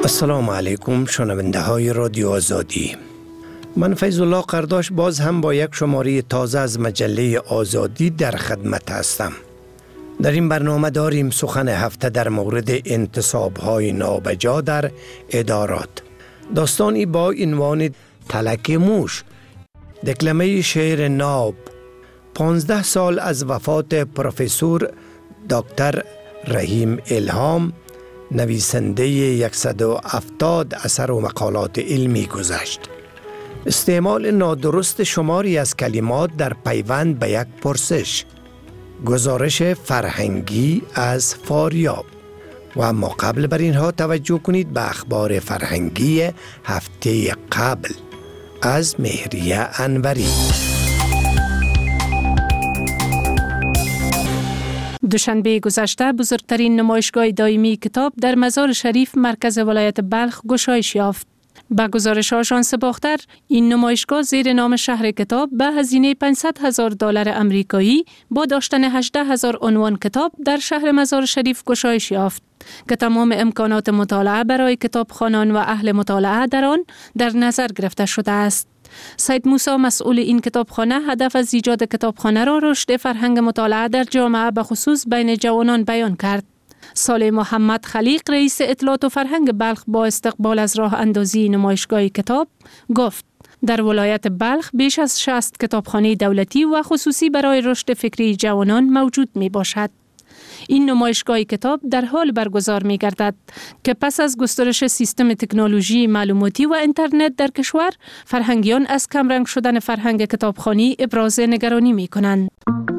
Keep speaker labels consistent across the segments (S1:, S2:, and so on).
S1: السلام علیکم شنونده های رادیو آزادی. من فیض الله قرداش باز هم با یک شماره تازه از مجله آزادی در خدمت هستم. در این برنامه داریم سخن هفته در مورد انتصاب‌های نابجا در ادارات. داستانی با عنوان تلک موش، دکلمه شعر ناب. 15 سال از وفات پروفسور دکتر رحیم الهام، نویسنده 170 اثر و مقالات علمی گذشت. استعمال نادرست شماری از کلمات در پیوند به یک پرسش. گزارش فرهنگی از فاریاب. و اما قبل بر اینها توجه کنید به اخبار فرهنگی هفته قبل از مهریه انوری.
S2: دوشنبه گذشته بزرگترین نمایشگاه دائمی کتاب در مزار شریف مرکز ولایت بلخ گشایش یافت. با گزارش آژانس باختر، این نمایشگاه زیر نام شهر کتاب به هزینه $500,000 امریکایی با داشتن 18,000 عنوان کتاب در شهر مزار شریف گشایش یافت که تمام امکانات مطالعه برای کتابخوانان و اهل مطالعه در آن در نظر گرفته شده است. سید موسی مسئول این کتابخانه هدف از ایجاد کتابخانه را رشد فرهنگ مطالعه در جامعه به خصوص بین جوانان بیان کرد. صالح محمد خلیق رئیس اطلاعات و فرهنگ بلخ با استقبال از راه اندازی نمایشگاه کتاب گفت در ولایت بلخ بیش از 60 کتابخانه دولتی و خصوصی برای رشد فکری جوانان موجود می باشد. این نمایشگاه کتاب در حال برگزار می گردد که پس از گسترش سیستم تکنولوژی معلوماتی و اینترنت در کشور، فرهنگیان از کمرنگ شدن فرهنگ کتابخوانی ابراز نگرانی می کنند.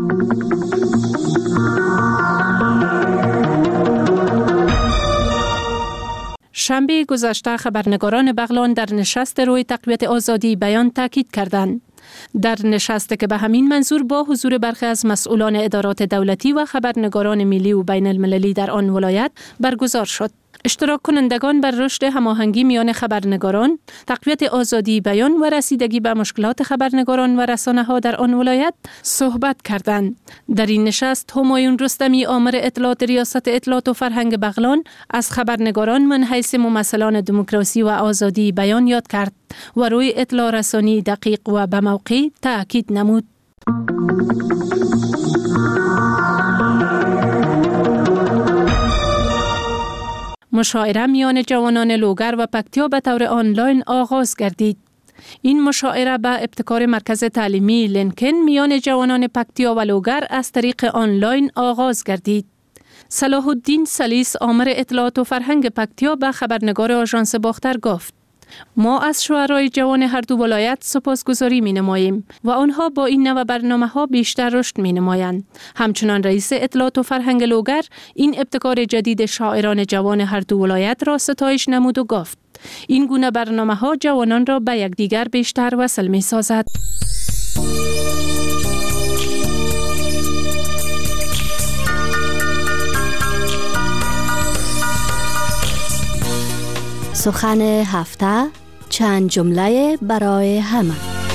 S2: شنبه گذشته خبرنگاران بغلان در نشست روی تقویت آزادی بیان تاکید کردند. در نشست که به همین منظور با حضور برخی از مسئولان ادارات دولتی و خبرنگاران ملی و بین المللی در آن ولایت برگزار شد. اشتراک کنندگان بر رشد هماهنگی میان خبرنگاران، تقویت آزادی بیان و رسیدگی به مشکلات خبرنگاران و رسانه‌ها در آن ولایت صحبت کردند. در این نشست همایون رستمی آمر اطلاعات ریاست اطلاعات و فرهنگ بغلان از خبرنگاران من حیث ممثلان دموکراسی و آزادی بیان یاد کرد و روی اطلاع رسانی دقیق و به موقع تأکید نمود. مشاعره میان جوانان لوگر و پکتیا به طور آنلاین آغاز گردید. این مشاعره به ابتکار مرکز تعلیمی لینکن میان جوانان پکتیا و لوگر از طریق آنلاین آغاز گردید. صلاح الدین سلیس آمر اطلاعات و فرهنگ پکتیا به خبرنگار آژانس باختر گفت ما از شعرای جوان هر دو ولایت سپاسگزاری می نماییم و آنها با این نوع برنامه ها بیشتر رشد می نمایند. همچنان رئیس اطلاعات و فرهنگ لوگر این ابتکار جدید شاعران جوان هر دو ولایت را ستایش نمود و گفت این گونه برنامه ها جوانان را به یکدیگر بیشتر وصل می سازد.
S3: سخن هفته، چند جمله برای همه.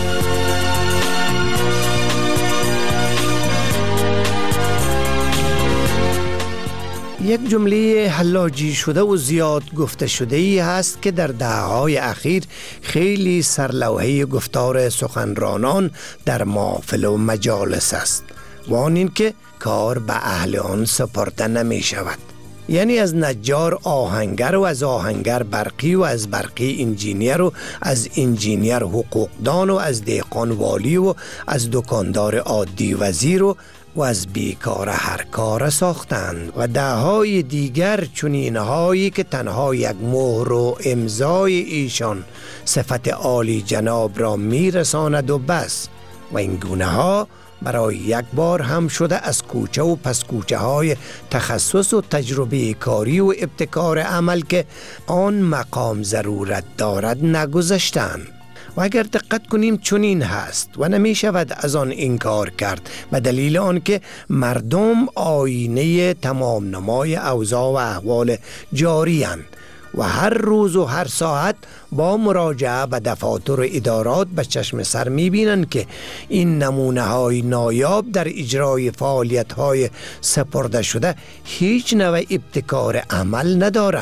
S1: یک جمله حلاجی شده و زیاد گفته شده ای هست که در دهه‌های اخیر خیلی سرلوحه گفتار سخنرانان در محافل و مجالس است و آن این که کار به اهل آن سپرده نمی شود. یعنی از نجار آهنگر و از آهنگر برقی و از برقی انجینیر و از انجینیر حقوقدان و از دهقان والی و از دکاندار عادی وزیر و از بیکار هر کار ساختند و دههای دیگر چنینهایی که تنها یک مهر و امضای ایشان صفت عالی جناب را میرساند و بس. و این گونه ها برای یک بار هم شده از کوچه و پس کوچه های تخصص و تجربه کاری و ابتکار عمل که آن مقام ضرورت دارد نگذشتند. و اگر دقت کنیم چنین هست و نمی شود از آن انکار کرد به دلیل آنکه مردم آینه تمام نمای اوضاع و احوال جاری اند و هر روز و هر ساعت با مراجعه به دفاتر و ادارات به چشم سر می‌بینند که این نمونه‌های نایاب در اجرای فعالیت‌های سپرده شده هیچ نوع ابتکار عمل ندارند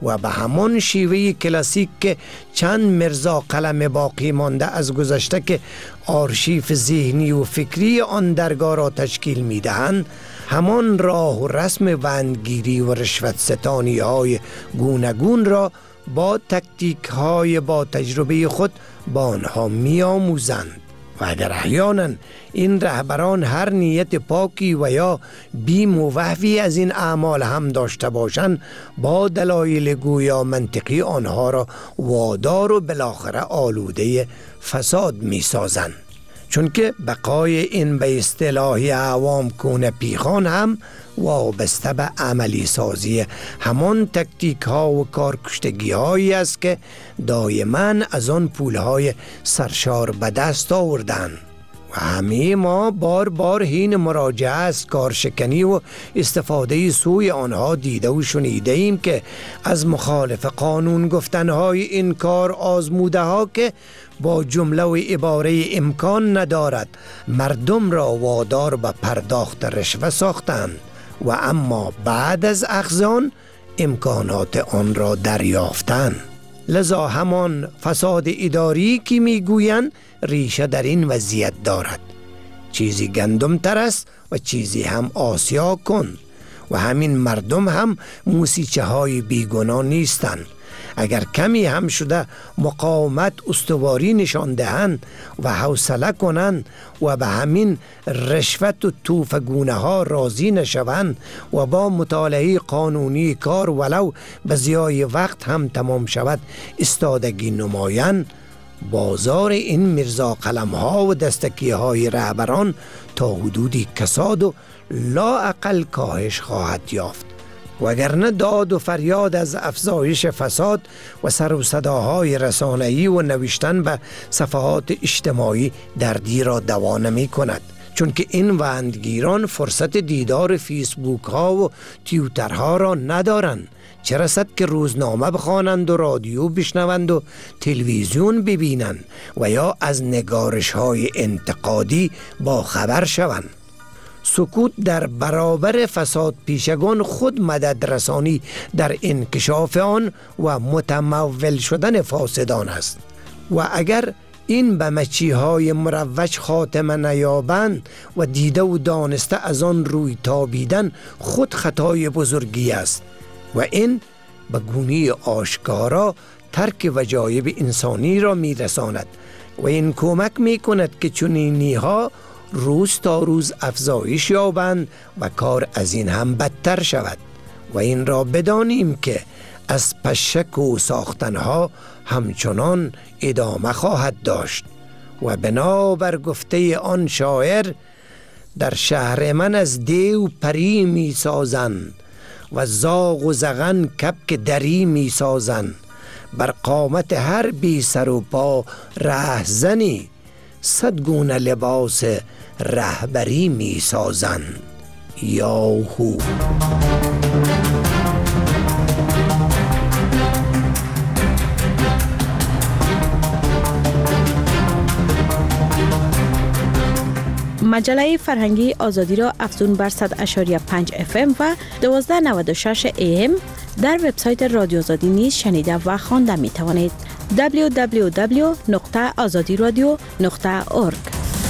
S1: و به همان شیوه کلاسیک که چند مرزا قلم باقی مانده از گذشته که آرشیف ذهنی و فکری آن درگاه را تشکیل می دهند، همان راه و رسم وندگیری و رشوت ستانی های گوناگون را با تکتیک های با تجربه خود با آنها می آموزند. و اگر احیانا این رهبران هر نیت پاکی و یا بیم و وحوی از این اعمال هم داشته باشند، با دلایل گویا منطقی آنها را وادار و بالاخره آلوده فساد می سازند. چون که بقای این به اصطلاح عوام کونه پیخان هم وابسته به عملی سازی همان تکتیک ها و کارکشتگی هایی است که دائما از آن پول های سرشار به دست آوردن. و همه ما بار بار هین مراجعه از کارشکنی و استفاده سوی آنها دیده و شنیده ایم که از مخالف قانون گفتنهای این کار آزموده ها که با جمله و عباره امکان ندارد مردم را وادار به پرداخت رشوه ساختند و اما بعد از اخذان امکانات آن را دریافتند. لذا همان فساد اداری که میگویند ریشه در این وضعیت دارد. چیزی گندم تر است و چیزی هم آسیا کن و همین مردم هم موسیچه های بیگناه نیستند. اگر کمی هم شده مقاومت استواری نشان دهند و حوصله کنند و به همین رشوت و توفگونه ها راضی نشوند و با مطالعه قانونی کار ولو به ضیاع وقت هم تمام شود استادگی نمایند، بازار این مرزا قلم ها و دستکی های رهبران تا حدودی کساد و لااقل کاهش خواهد یافت. وگرنه داد و فریاد از افزایش فساد و سر و صداهای رسانه‌ای و نوشتن به صفحات اجتماعی دردی را دوا نمی کند، چون که این وندگیران فرصت دیدار فیسبوک ها و توییتر ها را ندارند، چه رسد که روزنامه بخوانند و رادیو بشنوند و تلویزیون ببینند و یا از نگارش های انتقادی با خبر شوند. سکوت در برابر فساد پیشگان خود مدد رسانی در انکشاف آن و متمول شدن فاسدان است. و اگر این به مچیهای مروج خاتمه نیابند و دیده و دانسته از آن روی تابیدن خود خطای بزرگی است و این به گونه آشکارا ترک وجایب انسانی را می رساند و این کمک می کند که چنینی ها روز تا روز افزایش یابند و کار از این هم بدتر شود. و این را بدانیم که از پشک و ساختنها همچنان ادامه خواهد داشت و بنابر گفته آن شاعر در شهر من از دیو پری می سازند و زاغ و زغن کبک دری می سازند، بر قامت هر بی سر و پا رهزنی 100 گونه لباس رهبری می سازند. یاهو.
S4: مجله فرهنگی آزادی را افزون بر 100.5 FM و 1296 AM در وبسایت رادیو آزادی نیز شنیده و خوانده می توانید. www.azadiradio.org.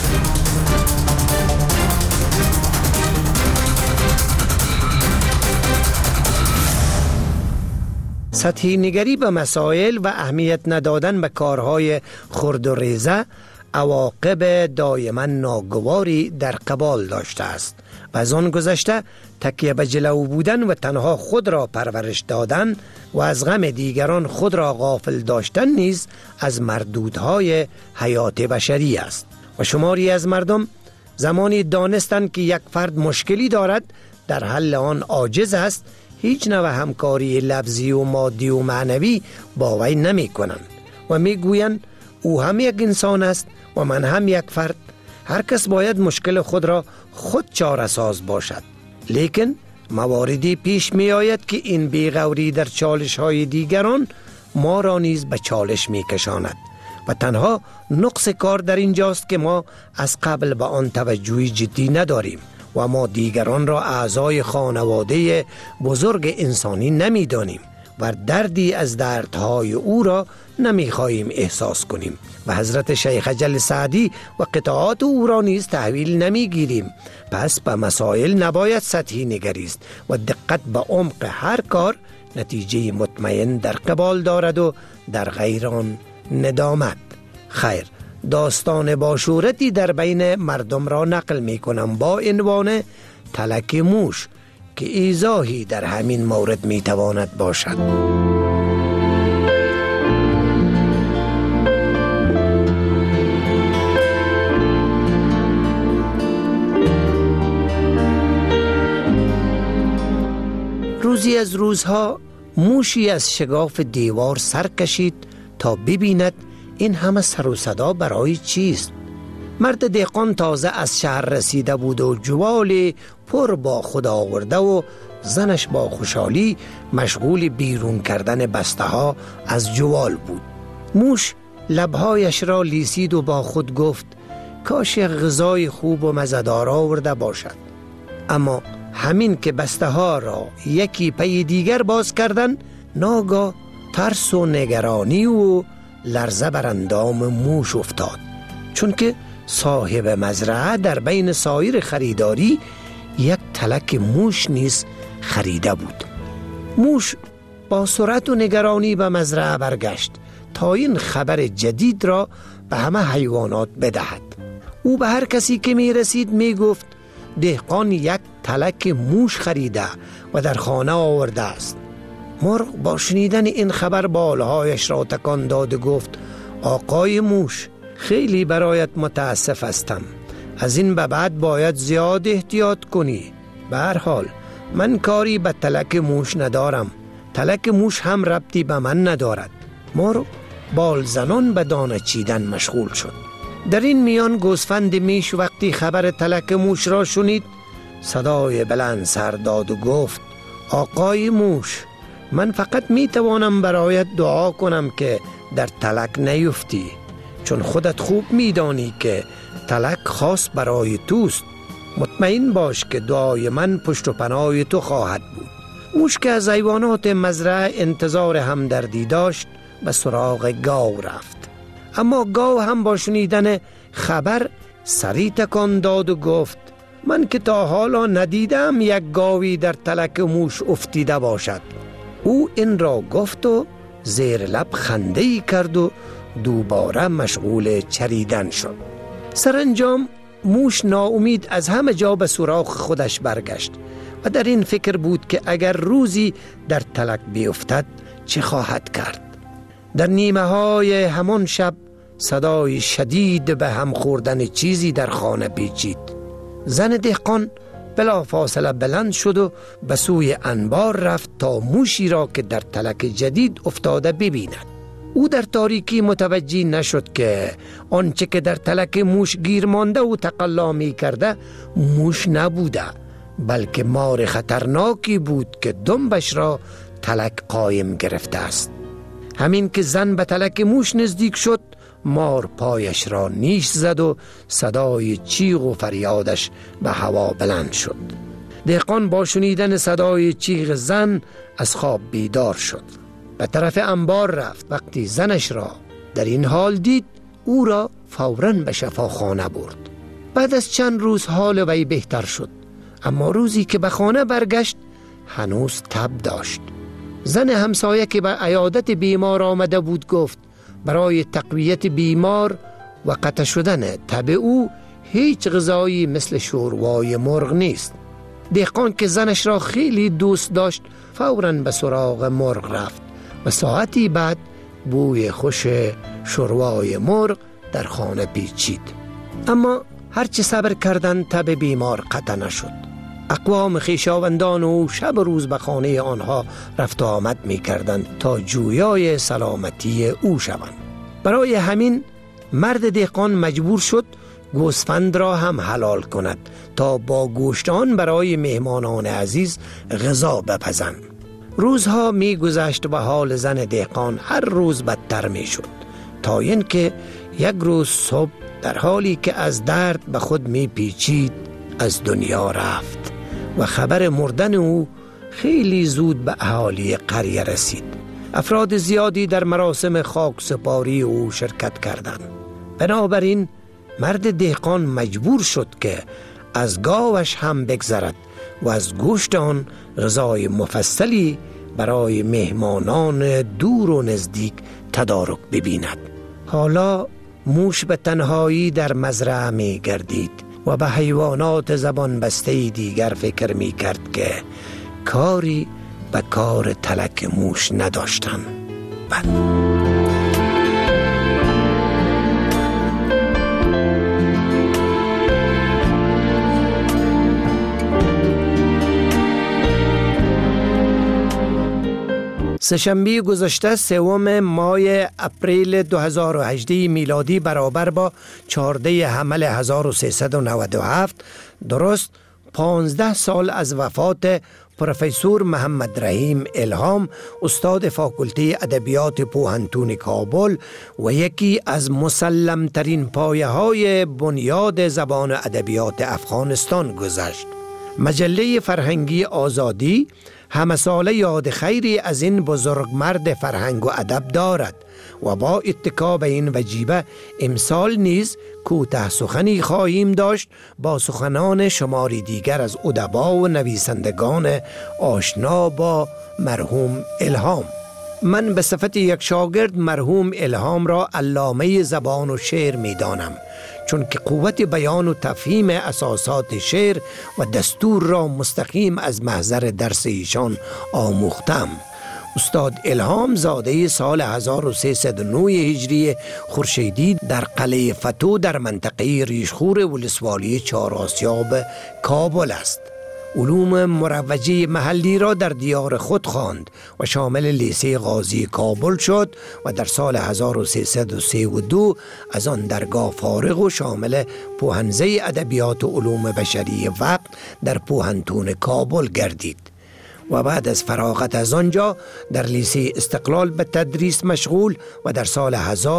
S1: سطحی نگری به مسائل و اهمیت ندادن به کارهای خرد و ریزه عواقب دائما ناگواری در قبال داشته است و از آن گذشته تکیه به جلو بودن و تنها خود را پرورش دادن و از غم دیگران خود را غافل داشتن نیز از مردودهای حیات بشری است. و شماری از مردم زمانی دانستند که یک فرد مشکلی دارد در حل آن عاجز است، هیچ نوع همکاری لفظی و مادی و معنوی با وی نمی کنند و می گویند او هم یک انسان است و من هم یک فرد، هر کس باید مشکل خود را خود چاره ساز باشد. لیکن مواردی پیش می آید که این بیغوری در چالش های دیگران ما را نیز به چالش می کشاند و تنها نقص کار در اینجاست که ما از قبل به آن توجهی جدی نداریم و ما دیگران را اعضای خانواده بزرگ انسانی نمی دانیم و دردی از دردهای او را نمیخواهیم احساس کنیم و حضرت شیخ اجل سعدی و قطعات او را نیز تحویل نمیگیریم. پس به مسائل نباید سطحی نگریست و دقت به عمق هر کار نتیجه مطمئن در قبال دارد و در غیر آن ندامت. خیر، داستان باشورتی در بین مردم را نقل می کنم با عنوان تلک موش که ایضاحی در همین مورد می تواند باشد. روزی از روزها موشی از شگاف دیوار سر کشید تا ببیند این همه سر و صدا برای چیست. مرد دهقان تازه از شهر رسیده بود و جوال پر با خود آورده و زنش با خوشحالی مشغول بیرون کردن بسته ها از جوال بود. موش لبهایش را لیسید و با خود گفت کاش غذای خوب و مزه‌دار آورده باشد. اما همین که بسته ها را یکی پی دیگر باز کردن، ناگاه ترس و نگرانی و لرزه بر اندام موش افتاد، چون که صاحب مزرعه در بین سایر خریداری یک تلک موش نیز خریده بود. موش با سرعت و نگرانی به مزرعه برگشت تا این خبر جدید را به همه حیوانات بدهد. او به هر کسی که می رسید می گفت دهقان یک تلک موش خریده و در خانه آورده است. مرغ با شنیدن این خبر بالهایش را تکان داد و گفت آقای موش، خیلی برایت متاسف هستم. از این به بعد باید زیاد احتیاط کنی. به هر حال من کاری به تلک موش ندارم. تلک موش هم ربطی به من ندارد. مرغ بال زنان به دانه چیدن مشغول شد. در این میان گوسفند میش وقتی خبر تلک موش را شنید صدای بلند سر داد و گفت آقای موش، من فقط می توانم برایت دعا کنم که در تلک نیفتی، چون خودت خوب می دانی که تلک خاص برای توست. مطمئن باش که دعای من پشت و پناه تو خواهد بود. موش که از حیوانات مزرعه انتظار همدردی داشت به سراغ گاو رفت، اما گاو هم با شنیدن خبر سری تکان داد و گفت من که تا حالا ندیدم یک گاوی در تلک موش افتیده باشد. او این را گفت و زیر لب خنده‌ای کرد و دوباره مشغول چریدن شد. سرانجام موش ناامید از همه جا به سراغ خودش برگشت و در این فکر بود که اگر روزی در تلک بیفتد چه خواهد کرد. در نیمه های همان شب صدای شدید به هم خوردن چیزی در خانه پیچید. زن دهقان بلا فاصله بلند شد و به سوی انبار رفت تا موشی را که در تلک جدید افتاده ببیند. او در تاریکی متوجه نشد که آنچه که در تلک موش گیر مانده و تقلا می کرده موش نبوده، بلکه مار خطرناکی بود که دنبش را تلک قایم گرفته است. همین که زن به تلک موش نزدیک شد، مار پایش را نیش زد و صدای چیغ و فریادش به هوا بلند شد. دهقان با شنیدن صدای چیغ زن از خواب بیدار شد. به طرف انبار رفت. وقتی زنش را در این حال دید، او را فوراً به شفاخانه برد. بعد از چند روز حال وی بهتر شد، اما روزی که به خانه برگشت هنوز تب داشت. زن همسایه که به عیادت بیمار آمده بود گفت برای تقویت بیمار و قطع شدن تب او هیچ غذایی مثل شوروای مرغ نیست. دهقان که زنش را خیلی دوست داشت فوراً به سراغ مرغ رفت و ساعتی بعد بوی خوش شوروای مرغ در خانه پیچید. اما هرچه صبر کردند تب بیمار قطع نشد. اقوام خویشاوندان او شب و روز به خانه آنها رفت و آمد می کردند تا جویای سلامتی او شوند. برای همین مرد دهقان مجبور شد گوسفند را هم حلال کند تا با گوشت آن برای مهمانان عزیز غذا بپزند. روزها می گذشت و حال زن دهقان هر روز بدتر می شد، تا اینکه یک روز صبح در حالی که از درد به خود می پیچید از دنیا رفت و خبر مردن او خیلی زود به اهالی قریه رسید. افراد زیادی در مراسم خاکسپاری او شرکت کردند. بنابراین مرد دهقان مجبور شد که از گاوش هم بگذرد و از گوشت آن غذای مفصلی برای مهمانان دور و نزدیک تدارک ببیند. حالا موش به تنهایی در مزرعه می گردید و به حیوانات زبان بسته دیگر فکر می کرد که کاری به کار تلک موش نداشتند. سه‌شنبه گذشته 3 ماه اپریل 2018 میلادی برابر با 14 حمل 1397 درست 15 سال از وفات پروفسور محمد رحیم الهام، استاد فاکولته ادبیات پوهنتون کابل و یکی از مسلم ترین پایه های بنیاد زبان و ادبیات افغانستان گذشت. مجله فرهنگی آزادی همه ساله یاد خیری از این بزرگ مرد فرهنگ و ادب دارد و با اتکا به این وجیبه امسال نیز کوتاه سخنی خواهیم داشت با سخنان شماری دیگر از ادبا و نویسندگان آشنا با مرحوم الهام. من به صفت یک شاگرد مرحوم الهام را علامه زبان و شعر می دانم، چون که قوت بیان و تفهیم اساسات شعر و دستور را مستقیم از محضر درس ایشان آموختم. استاد الهام زاده سال 1309 هجری خورشیدی در قلعه فتو در منطقه ریشخور ولسوالی چهارآسیاب کابل است. علوم مروجه محلی را در دیار خود خواند و شامل لیسه غازی کابل شد و در سال 1332 از آن درگاه فارغ و شامل پوهنزه ادبیات و علوم بشری وقت در پوهنتون کابل گردید و بعد از فراغت از آنجا در لیسه استقلال به تدریس مشغول و در سال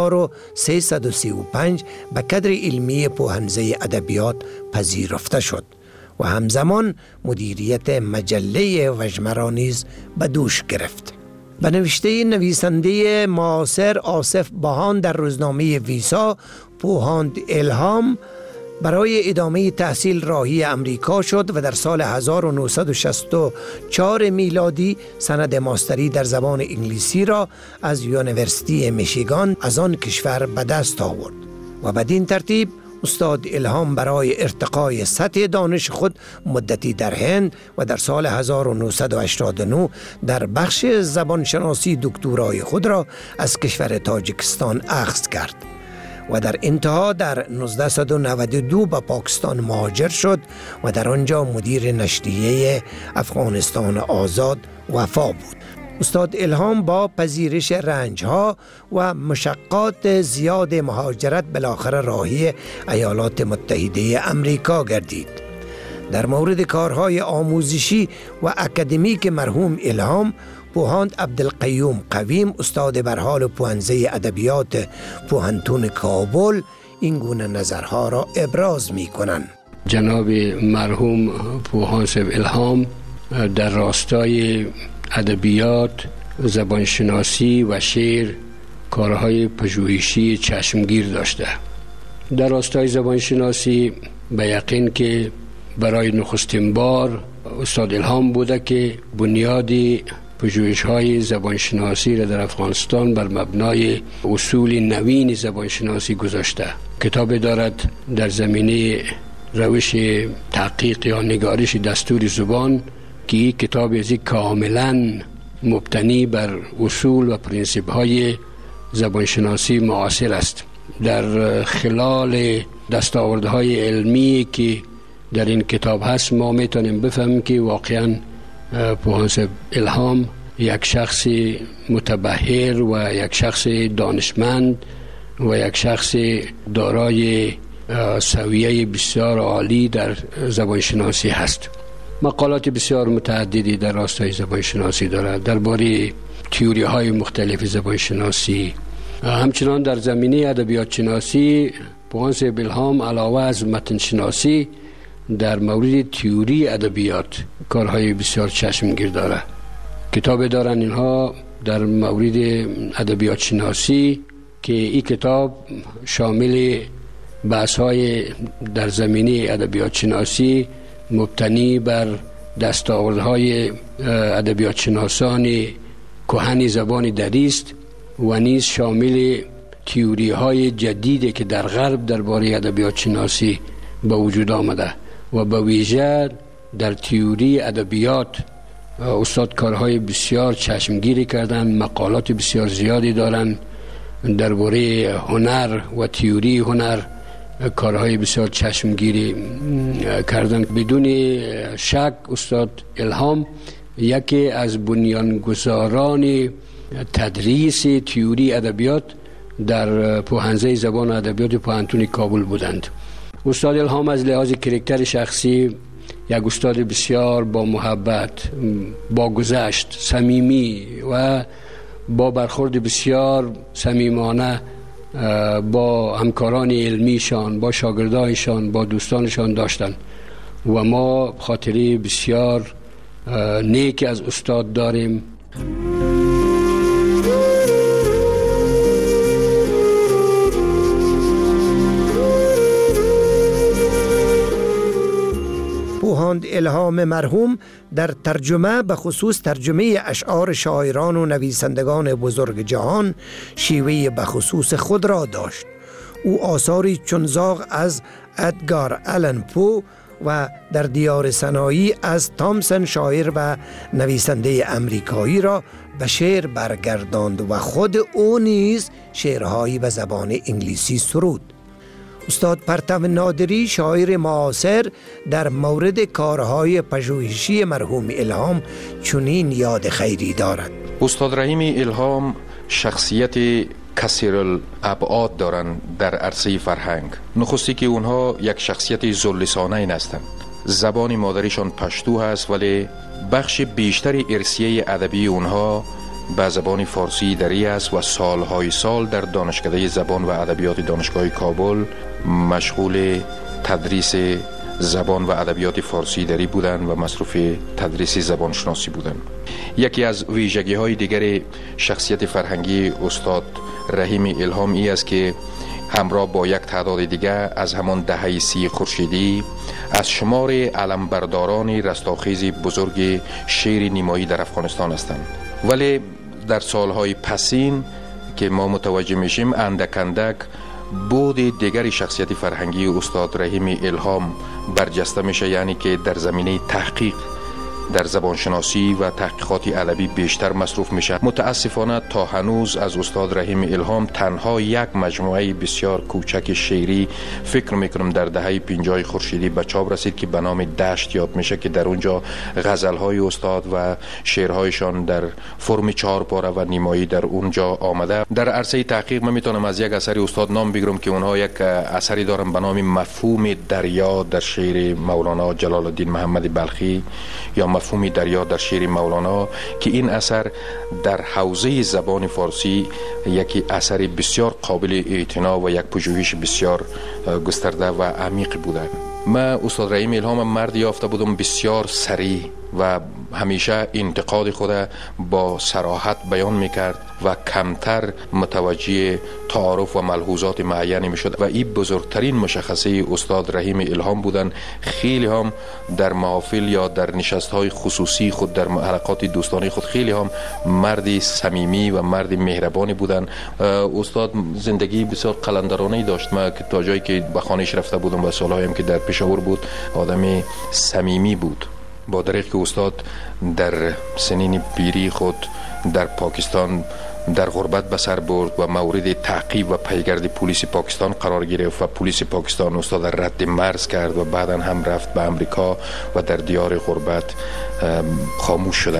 S1: 1335 به کادر علمی پوهنزه ادبیات پذیرفته شد و همزمان مدیریت مجله وجمرا نیز به دوش گرفت. به نوشته نویسنده معاصر آصف باهان در روزنامه ویسا، پوهاند الهام برای ادامه تحصیل راهی امریکا شد و در سال 1964 میلادی سند ماستری در زبان انگلیسی را از یونیورسیتی میشیگان از آن کشور به دست آورد و بدین ترتیب استاد الهام برای ارتقای سطح دانش خود مدتی در هند و در سال 1989 در بخش زبانشناسی دکترای خود را از کشور تاجیکستان اخذ کرد و در انتها در 1992 به پاکستان مهاجر شد و در آنجا مدیر نشریه افغانستان آزاد وفا بود. استاد الهام با پذیرش رنجها و مشقات زیاد مهاجرت بالاخره راهی ایالات متحده امریکا گردید. در مورد کارهای آموزشی و اکادمیک مرحوم الهام، پوهاند عبدالقیوم قویم استاد برحال پوهنزه ادبیات پوهنتون کابل این گونه نظرها را ابراز می کنند.
S5: جناب مرحوم پوهاند الهام در راستای ادبیات، زبانشناسی و شعر کارهای پژوهشی چشمگیر داشته. در راستای زبانشناسی به یقین که برای نخستین بار استاد الهام بوده که بنیادی پژوهش‌های زبانشناسی را در افغانستان بر مبنای اصول نوین زبانشناسی گذاشته. کتاب دارد در زمینه روش تحقیق یا نگارش دستور زبان که این کتاب ازی کاملا مبتنی بر اصول و پرینسیپ‌های زبانشناسی معاصر است. در خلال دستاوردهای علمی که در این کتاب هست ما میتونیم بفهمیم که واقعا پوهاند الهام یک شخص متبحر و یک شخص دانشمند و یک شخص دارای سویه بسیار عالی در زبانشناسی هست. مقالات بسیار متعددی در راستای زبانشناسی دارد درباره تئوری های مختلف زبانشناسی. همچنان در زمینه ادبیات شناسی پوهاند الهام علاوه از متن شناسی در مورد تئوری ادبیات کارهای بسیار چشمگیر داره. کتاب دارن اینها در مورد ادبیات شناسی که این کتاب شامل بحث‌های در زمینه ادبیات شناسی مبتنی بر دستاوردهای ادبیات شناسان کهن زبان دری است و نیز شامل تئوری های جدیدی که در غرب درباره ادبیات شناسی به وجود آمده و به ویژه در تئوری ادبیات استاد کارهای بسیار چشمگیری کردن، مقالات بسیار زیادی دارن درباره هنر و تئوری هنر، کارهای بسیار چشمگیری کردن. بدون شک استاد الهام یکی از بنیانگذاران تدریس تئوری ادبیات در پوهنزه زبان و ادبیات پوهنتون کابل بودند. استاد الهام از لحاظ کاراکتر شخصی یک استاد بسیار با محبت، با گذشت، صمیمی و با برخورد بسیار صمیمانه با همکاران علمیشان، با شاگردایشان، با دوستانشان داشتند و ما خاطره بسیار نیک از استاد داریم.
S1: پوهاند الهام مرحوم در ترجمه به خصوص ترجمه اشعار شاعران و نویسندگان بزرگ جهان شیوه به خصوص خود را داشت. او آثاری چون زاغ از ادگار آلن پو و در دیار سنایی از تامسون شاعر و نویسنده امریکایی را به شعر برگرداند و خود او نیز شعرهایی به زبان انگلیسی سرود. استاد پرتو نادری شاعر معاصر در مورد کارهای پژوهشی مرحوم الهام چنین یاد خیری دارد:
S6: استاد رحیم الهام شخصیت کثیر الابعاد دارند در عرصه فرهنگ. نخستی که اونها یک شخصیت ذواللسانین هستند. زبان مادریشان پشتو هست ولی بخش بیشتر ارثیه ادبی اونها به زبان فارسی دری است و سالهای سال در دانشکده زبان و ادبیات دانشگاه کابل مشغول تدریس زبان و ادبیات فارسی دری بودند و مصروف تدریس زبان شناسی بودند. یکی از ویژگی های دیگر شخصیت فرهنگی استاد رحیم الهام ای است که همراه با یک تعداد دیگر از همان دهه 30 خورشیدی از شمار علمبرداران رستاخیز بزرگ شعر نیمایی در افغانستان هستند. ولی در سالهای پسین که ما متوجه میشیم اندک اندک بود دیگری شخصیت فرهنگی استاد رحیم الهام برجسته میشه، یعنی که در زمینه تحقیق در زبانشناسی و تحقیقات ادبی بیشتر مصروف میشه. متاسفانه تا هنوز از استاد رحیم الهام تنها یک مجموعه بسیار کوچک شعری فکر میکنم در دهه 50 خورشیدی به چاپ رسید که به نام دشت یاد میشه که در اونجا غزلهای استاد و شعرهایشان در فرم 4 پاره و نیمایی در اونجا آمده. در عرصه تحقیق من میتونم از یک اثری استاد نام بگیرم که اونها یک اثری دارن به نام مفهوم دریا در شعر مولانا جلال الدین محمد بلخی یا مفهوم دریا در شعر مولانا، که این اثر در حوزه زبان فارسی یکی اثر بسیار قابل اعتنا و یک پژوهش بسیار گسترده و عمیق بوده. من استاد رحیم الهام مرد یافته بودم بسیار سریع و همیشه انتقاد خود با صراحت بیان میکرد و کمتر متوجه تعارف و ملحوظات معینی میشد و این بزرگترین مشخصه استاد رحیم الهام بودن. خیلی هم در محافل یا در نشستهای خصوصی خود در حلقات دوستانه خود خیلی هم مردی صمیمی و مرد مهربانی بودن. استاد زندگی بسیار قلندرانه داشت. من تا جایی که به خانه‌اش رفته بودم و سالهایم که در پشاور بود آدم صمیمی بود. با دریغ که استاد در سنین پیری خود در پاکستان در غربت به سر برد و مورد تعقیب و پیگرد پلیس پاکستان قرار گرفت و پلیس پاکستان استاد رد مرز کرد و بعدا هم رفت به امریکا و در دیار غربت خاموش شدن.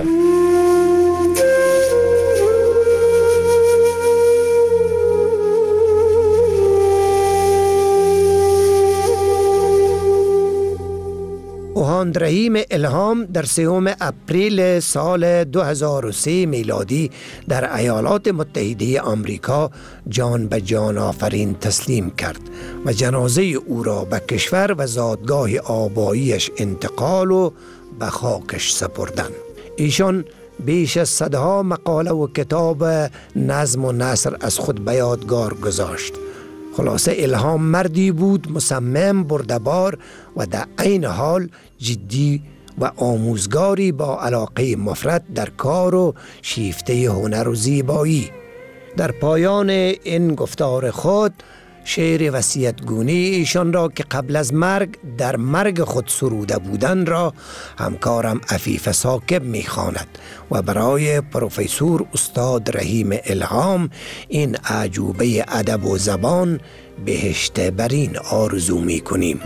S1: پوهاند استاد رحیم الهام در 3 اپریل سال 2003 میلادی در ایالات متحده آمریکا جان به جان آفرین تسلیم کرد و جنازه او را به کشور و زادگاه آباییش انتقال و به خاکش سپردند. ایشان بیش از 100 مقاله و کتاب نظم و نثر از خود به یادگار گذاشت. خلاصه الهام مردی بود مصمم، بردبار و در عین حال جدی و آموزگاری با علاقه مفرط در کار و شیفته هنر و زیبایی. در پایان این گفتار خود شعر وصیت‌گونه ایشان را که قبل از مرگ در مرگ خود سروده بودن را همکارم عفیف ثاقب می‌خواند و برای پروفسور استاد رحیم الهام این اعجوبه ادب و زبان بهشت برین آرزو می‌کنیم.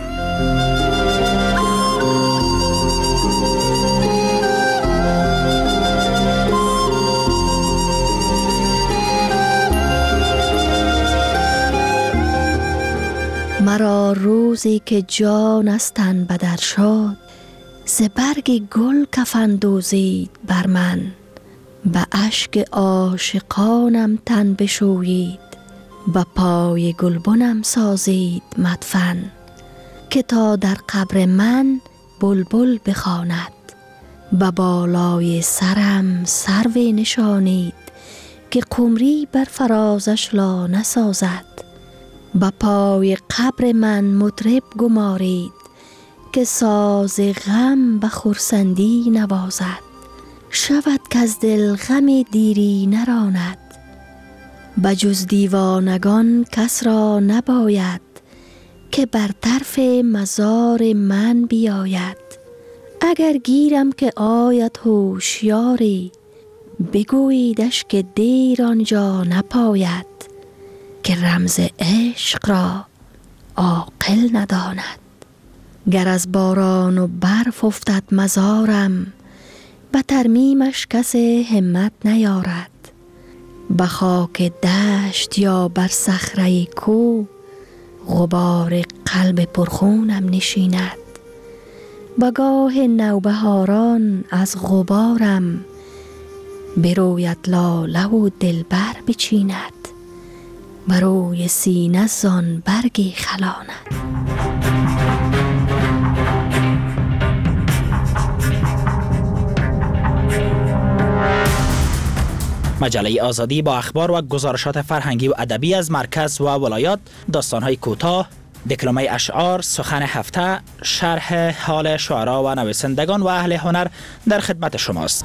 S3: مرا روزی که جان از تن بدر شد، ز برگ گل کفن دوزید بر من. به اشک عاشقانم تن بشویید، به پای گلبنم سازید مدفن. که تا در قبر من بلبل بخواند، به بالای سرم سروی نشانید. که قمری بر فرازش لا نسازد، به پای قبر من مطرب گمارید. که ساز غم به خرسندی نوازد، شود که از دل غم دیری نراند. به جز دیوانگان کس را نباید، که بر طرف مزار من بیاید. اگر گیرم که آید هوشیاری، بگوییدش که دیر آنجا نپاید. که رمز عشق را عاقل نداند، گر از باران و برف افتد مزارم. به ترمیمش کس همت نیارد، به خاک دشت یا بر صخره کو. غبار قلب پرخونم نشیند، به گاه نوبهاران از غبارم. بروید لاله و دلبر بچیند، بروی سینه زان برگی خلاند.
S7: مجله آزادی با اخبار و گزارشات فرهنگی و ادبی از مرکز و ولایات، داستان‌های کوتاه، دکلمه اشعار، سخن هفته، شرح حال شعرا و نویسندگان و اهل هنر در خدمت شماست.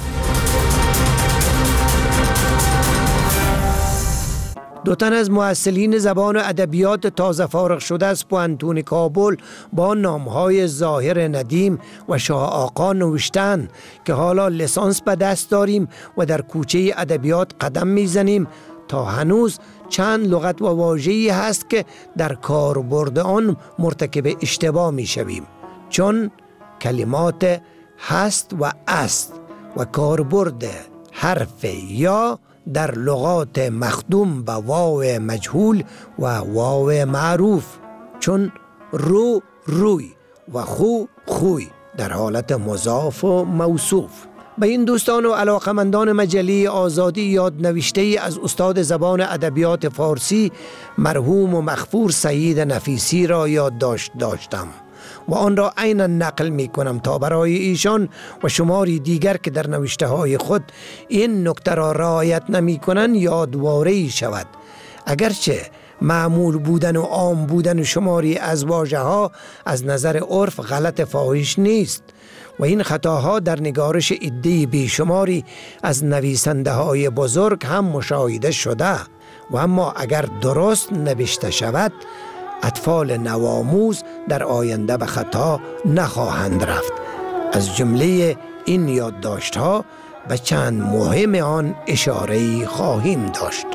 S1: 2 تن از مؤثرین زبان و ادبیات تازه فارغ شده از پوانتون کابل با نامهای ظاهر ندیم و شاه آقا نوشتند که حالا لیسانس به دست داریم و در کوچه ادبیات قدم میزنیم تا هنوز چند لغت و واژه‌ای هست که در کاربرد آن مرتکب اشتباه میشویم، چون کلمات هست و است و کاربرد حرف یا در لغات مخدوم به واو مجهول و واو معروف، چون رو روی و خو خوی در حالت مضاف و موصوف. به این دوستان و علاقمندان مجله آزادی یادنوشته از استاد زبان ادبیات فارسی مرحوم و مغفور سعید نفیسی را یادداشت داشتم و آن را عیناً نقل می کنم تا برای ایشان و شماری دیگر که در نوشته های خود این نکته را رعایت نمی کنند یادواره‌ای شود. اگرچه معمول بودن و عام بودن شماری از واژه ها از نظر عرف غلط فاحش نیست و این خطاها در نگارش عده بیشماری از نویسنده های بزرگ هم مشاهده شده و اما اگر درست نوشته شود اطفال نوآموز در آینده به خطا نخواهند رفت. از جمله این یادداشت‌ها به چند مهم آن اشاره‌ای خواهیم داشت.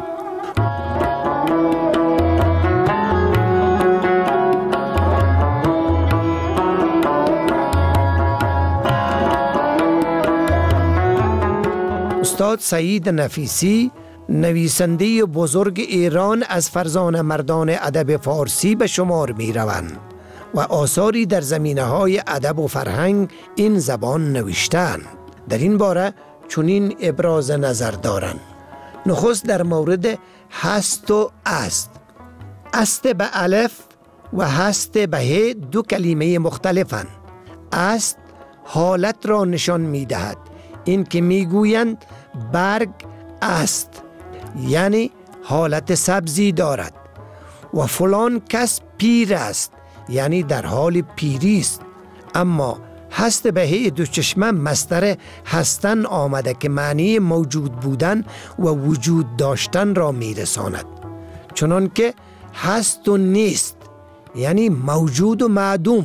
S1: استاد سعید نفیسی نویسنده بزرگ ایران از فرزانه مردان ادب فارسی به شمار می روند و آثاری در زمینه‌های ادب و فرهنگ این زبان نوشتند. در این باره چنین ابراز نظر دارند. نخست در مورد هست و است. است به الف و هست به ه دو کلمه مختلفند. است حالت را نشان می دهد. این که می گویند برگ است، یعنی حالت سبزی دارد. و فلان کس پیر است، یعنی در حال پیری است. اما هست به ه دو چشمه مصدر هستن آمده که معنی موجود بودن و وجود داشتن را می رساند. چنان که هست و نیست یعنی موجود و معدوم.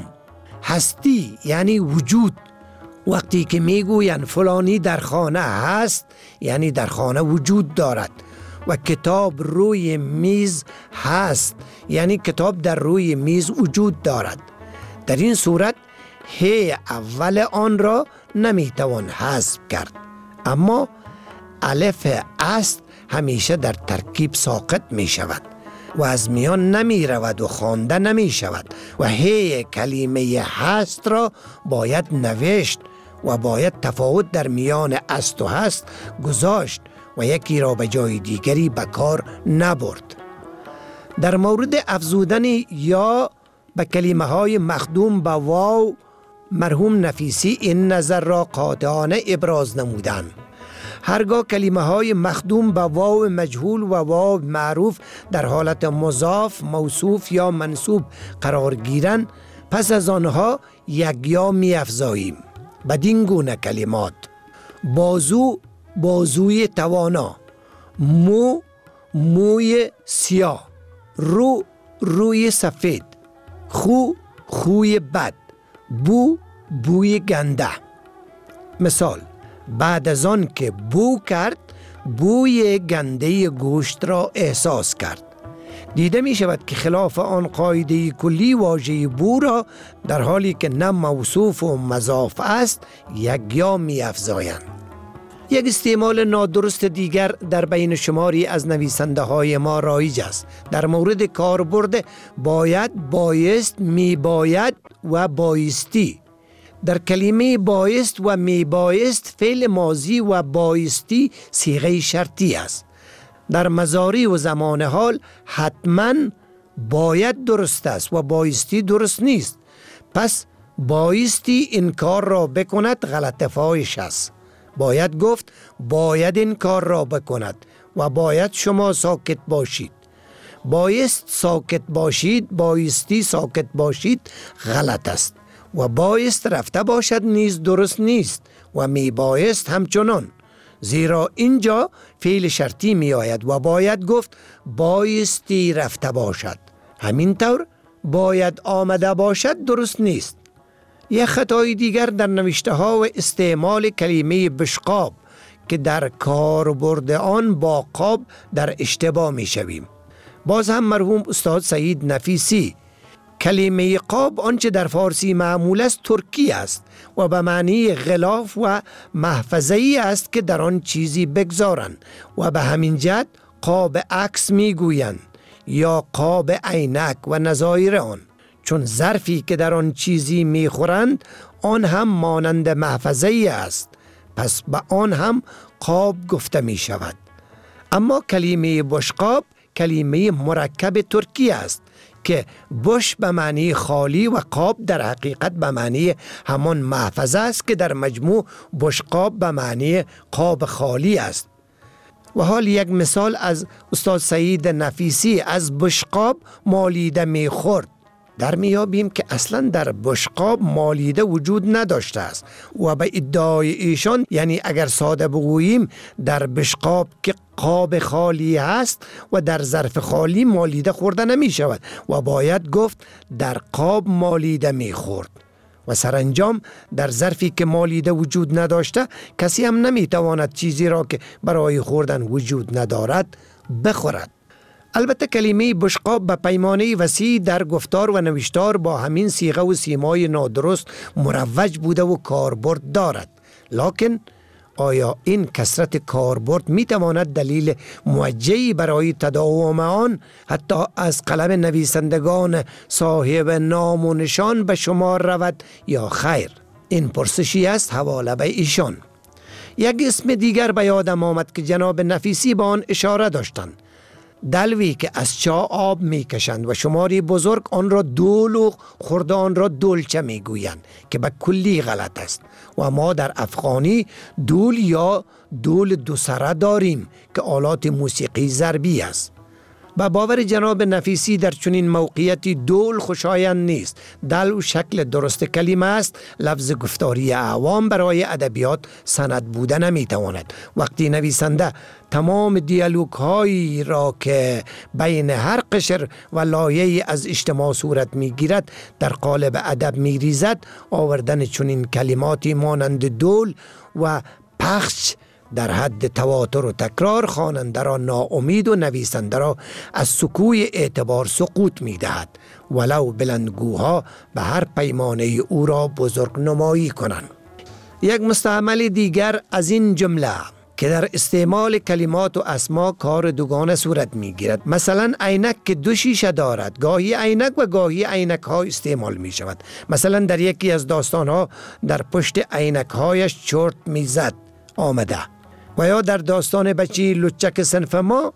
S1: هستی یعنی وجود. وقتی که می گویند فلانی در خانه هست یعنی در خانه وجود دارد. و کتاب روی میز هست یعنی کتاب در روی میز وجود دارد. در این صورت ه اول آن را نمیتوان حذف کرد، اما الف است همیشه در ترکیب ساقط می شود و از میان نمی رود و خوانده نمی شود و ه کلمه هست را باید نوشت و باید تفاوت در میان است و هست گذاشت و یکی را به جای دیگری به کار نبرد. در مورد افزودن یا به کلمه های مخدوم به واو مرحوم نفیسی این نظر را قاطعانه ابراز نمودند. هرگاه کلمه های مخدوم به واو مجهول و واو معروف در حالت مضاف، موصوف یا منصوب قرار گیرند، پس از آنها یک یا می افزاییم. بدین گونه کلمات: بازو، بازوی توانا، مو، موی سیاه، رو، روی سفید، خو، خوی بد، بو، بوی گنده. مثال: بعد از آن که بو کرد، بوی گنده گوشت را احساس کرد. دیده می شود که خلاف آن قاعده کلی واژه بو را در حالی که نه موصوف و مضاف است یک یا می افزایند. یک استعمال نادرست دیگر در بین شماری از نویسنده های ما رایج است. در مورد کاربرد باید، بایست، می باید و بایستی. در کلمه بایست و می بایست فعل ماضی و بایستی صیغه شرطی است. در مضارع و زمان حال حتما باید درست است و بایستی درست نیست. پس بایستی این کار را بکند غلط فاحش است. باید گفت باید این کار را بکند و باید شما ساکت باشید. بایست ساکت باشید، بایستی ساکت باشید غلط است و بایست رفته باشد نیز درست نیست و می بایست همچنان، زیرا اینجا فعل شرطی می آید و باید گفت بایستی رفته باشد. همینطور باید آمده باشد درست نیست. یک خطای دیگر در نوشته ها و استعمال کلمه بشقاب که در کاربرد آن با قاب در اشتباه می شویم. باز هم مرحوم استاد سعید نفیسی: کلمه قاب آنچه در فارسی معمول است ترکی است و به معنی غلاف و محفظه‌ای است که در آن چیزی بگذارند و به همین جهت قاب عکس می گویند یا قاب عینک و نظایر آن، چون ظرفی که در آن چیزی می خورند آن هم مانند محفظه‌ای است، پس به آن هم قاب گفته می شود. اما کلمه بشقاب کلمه مرکب ترکی است که بش به معنی خالی و قاب در حقیقت به معنی همان محفظه است که در مجموع بشقاب به معنی قاب خالی است. و حال یک مثال از استاد سعید نفیسی از بشقاب مالیده می خورد. در میابیم که اصلا در بشقاب مالیده وجود نداشته است و به ادعای ایشان، یعنی اگر ساده بگوییم، در بشقاب که قاب خالی هست و در ظرف خالی مالیده خورده نمی شود و باید گفت در قاب مالیده می خورد و سرانجام در ظرفی که مالیده وجود نداشته کسی هم نمی تواند چیزی را که برای خوردن وجود ندارد بخورد. البته کلمه بشقاب به پیمانه وسیع در گفتار و نوشتار با همین صیغه و سیمای نادرست مروج بوده و کاربرد دارد، لکن آیا این کثرت کاربرد می تواند دلیل موجهی برای تداوم آن حتی از قلم نویسندگان صاحب نام و نشان به شمار رود یا خیر؟ این پرسشی است حواله به ایشان. یک اسم دیگر به یادم آمد که جناب نفیسی به آن اشاره داشتند. دلوی که از چاه آب می کشند و شماری بزرگ آن را دول و خرد آن را دولچه می گویند که به کلی غلط است و ما در افغانی دول یا دول دوسره داریم که آلات موسیقی ضربی است. به باور جناب نفیسی در چنین موقعیتی دول خوشایند نیست. دلو شکل درست کلمه است. لفظ گفتاری عوام برای ادبیات سند بوده نمیتواند. وقتی نویسنده تمام دیالوگ هایی را که بین هر قشر و لایه‌ای از اجتماع صورت میگیرد در قالب ادب میریزد، آوردن چنین کلماتی مانند دول و پخش در حد تواتر و تکرار خواننده را ناامید و نویسنده را از سکوی اعتبار سقوط می دهد، ولو بلندگوها به هر پیمانه او را بزرگ نمایی کنند. یک مستعمل دیگر از این جمله که در استعمال کلمات و اسما کار دوگانه صورت می گیرد. مثلا عینک که دو شیشه دارد، گاهی عینک و گاهی عینک ها استعمال می شود. مثلا در یکی از داستان ها در پشت عینک هایش چرت می زد آمده، و یا در داستان بچی لچک صنف ما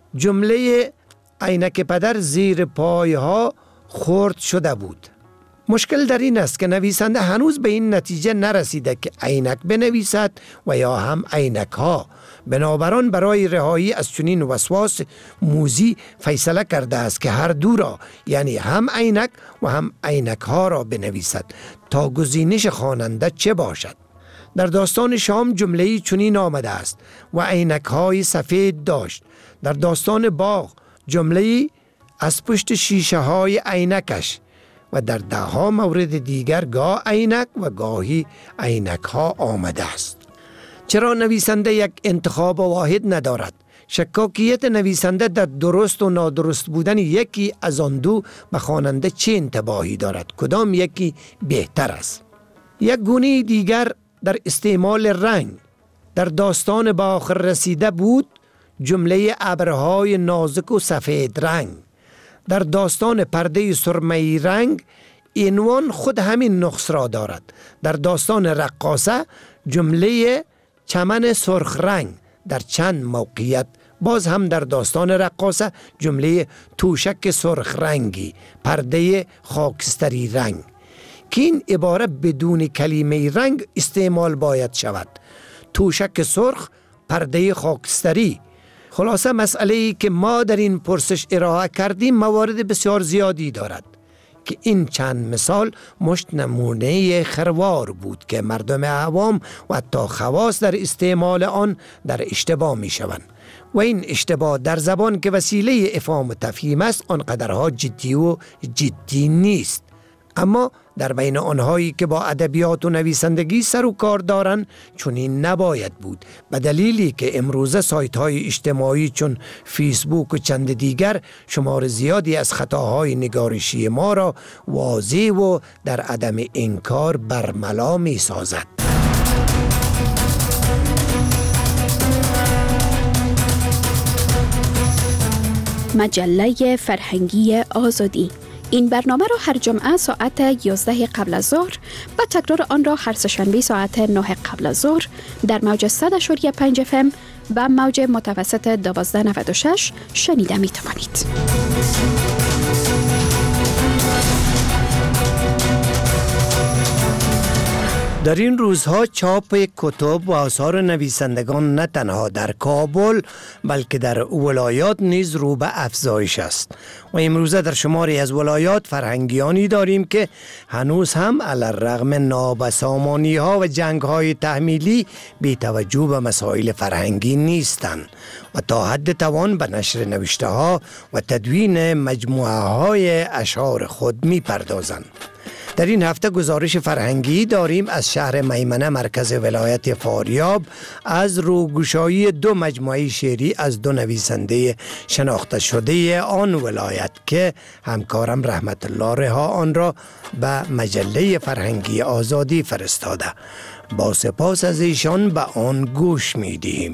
S1: جمله عینک پدر زیر پای ها خرد شده بود. مشکل در این است که نویسنده هنوز به این نتیجه نرسیده که عینک بنویسد و یا هم عینک ها. بنابراین برای رهایی از چنین وسواس موذی فیصله کرده است که هر دو را، یعنی هم عینک و هم عینک ها را بنویسد تا گزینش خواننده چه باشد. در داستان شام جمله‌ای چنین آمده است: و عینک‌های سفید داشت. در داستان باغ جمله‌ای از پشت شیشه‌های عینکش، و در ده‌ها مورد دیگر گاه عینک و گاهی عینک‌ها آمده است. چرا نویسنده یک انتخاب واحد ندارد؟ شکاکیت نویسنده در درست و نادرست بودن یکی از آن دو به خواننده چه انتباهی دارد؟ کدام یکی بهتر است؟ یک گونه دیگر در استعمال رنگ. در داستان به آخر رسیده بود جمله ابرهای نازک و سفید رنگ. در داستان پرده سرمه‌ای رنگ عنوان خود همین نقص را دارد. در داستان رقاصه جمله چمن سرخ رنگ. در چند موقعیت باز هم در داستان رقاصه جمله توشک سرخ رنگی، پرده خاکستری رنگ، که این عباره بدون کلمه رنگ استعمال باید شود. توشک سرخ، پرده خاکستری. خلاصه مسئله‌ای که ما در این پرسش ارائه کردیم موارد بسیار زیادی دارد که این چند مثال مشت نمونه خروار بود که مردم عوام و حتی خواص در استعمال آن در اشتباه می شوند، و این اشتباه در زبان که وسیله افهام و تفهیم است آنقدرها جدی نیست. اما در بین آنهایی که با ادبیات و نویسندگی سر و کار دارند چنین نباید بود، به دلیلی که امروزه سایت های اجتماعی چون فیسبوک و چند دیگر شمار زیادی از خطاهای نگارشی ما را واضح و در عدم انکار برملا می سازد.
S8: مجله فرهنگی آزادی. این برنامه را هر جمعه ساعت 11 قبل از ظهر و تکرار آن را هر سه‌شنبه ساعت 9 قبل از ظهر در موج 100.5 FM و موج متوسط 1296 شنیده می توانید.
S1: در این روزها چاپ کتب و آثار نویسندگان نه تنها در کابل بلکه در ولایات نیز رو به افزایش است و امروزه در شماری از ولایات فرهنگیانی داریم که هنوز هم علی‌الرغم نابسامانی ها و جنگ های تحمیلی بی توجه به مسائل فرهنگی نیستند و تا حد توان به نشر نوشته ها و تدوین مجموعه های اشعار خود می پردازند. در این هفته گزارش فرهنگی داریم از شهر میمنه مرکز ولایت فاریاب از روگشایی 2 مجموعه شعری از 2 نویسنده شناخته شده آن ولایت که همکارم رحمت الله رها آن را به مجله فرهنگی آزادی فرستاده. با سپاس از ایشان به آن گوش می‌دهیم.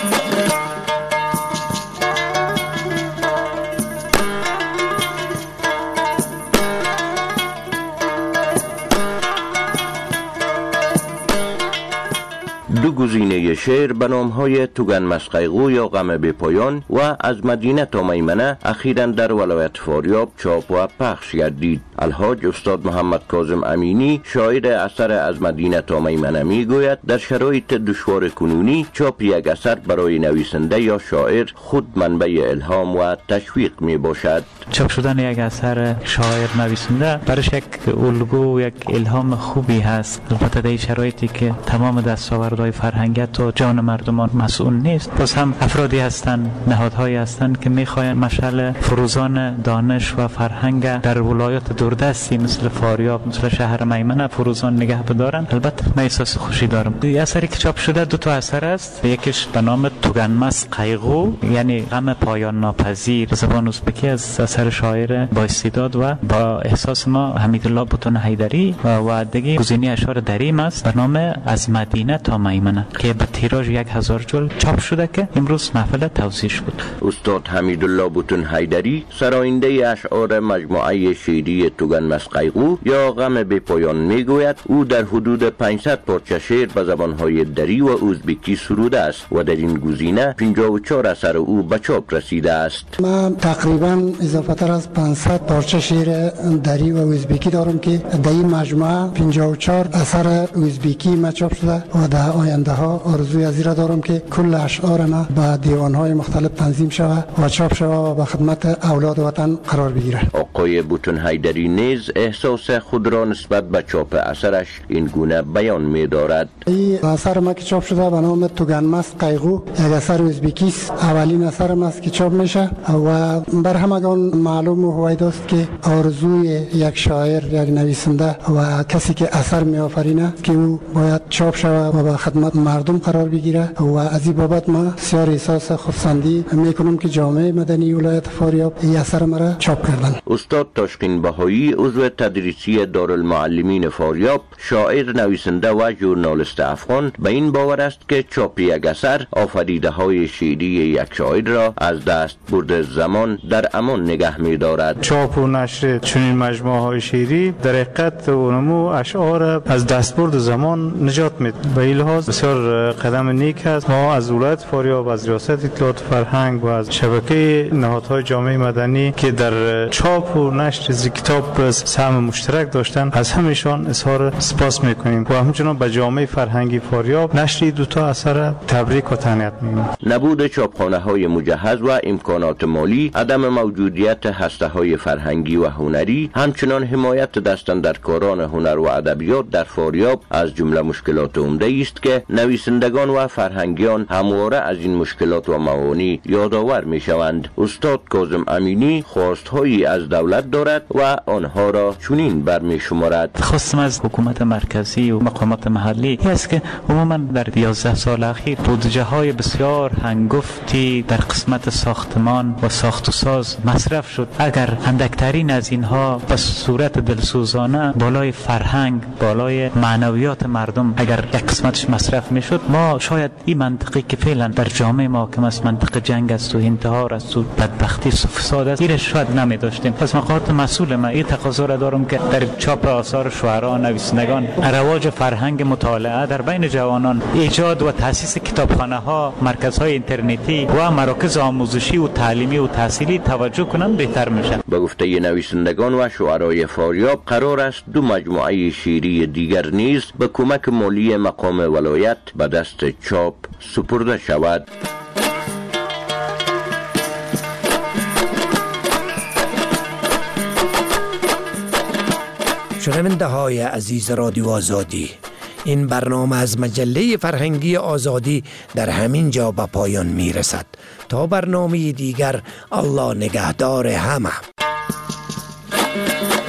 S9: دو گزینه شعر به نام‌های توگن مسقیقو یا غم بی پایان و از مدینه تا میمنه اخیراً در ولایت فاریاب چاپ و پخش گردید. الحاج استاد محمد کاظم امینی شاعر اثر از مدینه تا میمنه میگوید در شرایط دشوار کنونی چاپ یک اثر برای نویسنده یا شاعر خود منبع الهام و تشویق می باشد.
S10: چاپ شدن یک اثر شاعر نویسنده برش یک الگو و یک الهام خوبی هست. البته در شرایطی که تمام دستاوردهای فرهنگی و جان مردمان مسئول نیست، باز هم افرادی هستند، نهادهایی هستند که میخواین مشعل فروزان دانش و فرهنگ در ولایات دوردستی مثل فاریاب، مثل شهر میمنه فروزان نگه بدارن. البته من احساس خوشی دارم. این اثری که چاپ شده 2 اثر است. یکیش به نام توگنمس قیغو یعنی غم پایان ناپذیر، زبان ازبکی، از اثر شاعر با استعداد و با احساس ما حمیدالله بوتون حیدری و دیگه گزینه اشعار دریم است به نام از مدینه تا میمنه که به تیراژ 1000 جلد چاپ شده که امروز محفل توزیعش بود.
S9: استاد حمیدالله بوتون حیدری سراینده اشعار مجموعه شعری توگنمس قیغو یا غم بی پایان میگوید او در حدود 500 پارچه شعر به زبانهای دری و ازبکی سروده است و در این گزینه 54 اثر او به چاپ رسیده است.
S11: من تقریبا اضافه تر از 500 پارچه شعر دری و ازبکی دارم که در این مجموعه 54 اثر ازبکی ما چاپ شده و در آینده ها آرزوی از را دارم که کل اشعار ما به دیوانهای مختلف تنظیم شود و چاپ شود و به خدمت اولاد وطن قرار بگیرد. آقای
S9: بوتون حیدری نیز احساس خود را نسبت به چاپ اثرش این گونه بیان می دارد.
S11: این اثر ما که چاپ شده به نام توگنمس قیغو یک اثر ازبکی است. اولین اثر ما است که چاپ میشه و بر همگان معلوم و هویداست که آرزوی یک شاعر، یک نویسنده و کسی که اثر می آفرینه که او باید چاپ شود و به خدمت مردم قرار بگیره و از این بابت ما بسیار احساس خودسندی میکنم که جامعه مدنی ولایت فاریاب این اثر مرا چاپ کردن.
S9: استاد تاشقین بهایی عضو تدریسی دارالمعلمین فاریاب، شاعر، نویسنده و ژورنالیست افغان به این باور است که چاپ یک اثر آفریده های شعری یک شاعر را از دست برد زمان در امان نگه می دارد.
S10: چاپ و نشر چنین مجموعه های شعری در حقیقت و نمو اشعار از دستبرد زمان نجات میده. به این لحاظ بسیار قدم نیک است. ما از ولایت فاریاب، از ریاست اطلاعات فرهنگ و از شبکه نهادهای جامعه مدنی که در چاپ و نشر از کتاب سهم مشترک داشتن از همشان اظهار سپاس میکنیم و همچنین به جامعه فرهنگی فاریاب نشر 2 اثر تبریک و تهنیت میگیم.
S9: نبود چاپخانه های مجهز و امکانات مالی، عدم موجودیت هسته های فرهنگی و هنری، همچنان حمایت دستاندرکاران هنر و ادبیات در فاریاب از جمله مشکلات عمده است که نویسندگان و فرهنگیان همواره از این مشکلات و موانع یادآور میشوند. استاد کاظم امینی خواستهایی از دولت دارد و آنها را چنین برمیشمارد.
S10: خواستم از حکومت مرکزی و مقامات محلی است که عموما در 11 سال اخیر بودجه های بسیار هنگفتی در قسمت ساختمان و ساخت و ساز مصرف شد. اگر اندکترین از اینها به صورت دلسوزانه بالای فرهنگ، بالای معنویات مردم اگر یک قسمتش مصرف میشد، ما شاید این منطقی که فعلا در جامعه ما که مثلا منطقه جنگ است و انتحار است و بدبختی و فساد است، ایرش شاید نمی داشتیم. پس مقامات مسئول ما این تقاضا را دارم که در چاپ آثار شعرا، نویسندگان، رواج فرهنگ مطالعه در بین جوانان، ایجاد و تاسیس کتابخانه ها، مرکزهای اینترنتی و مراکز آموزشی و تعلیمی و تحصیلی توجه کنند بهتر میشه.
S9: به گفته نویسندگان و شعرای فاریاب قرار است 2 مجموعه شعری دیگر نیز به کمک مالی مقام ولایت به دست چاپ سپرده شود.
S1: شنونده های عزیز رادیو آزادی، این برنامه از مجله فرهنگی آزادی در همین جا به پایان می رسد. تا برنامه دیگر، الله نگهدار همه.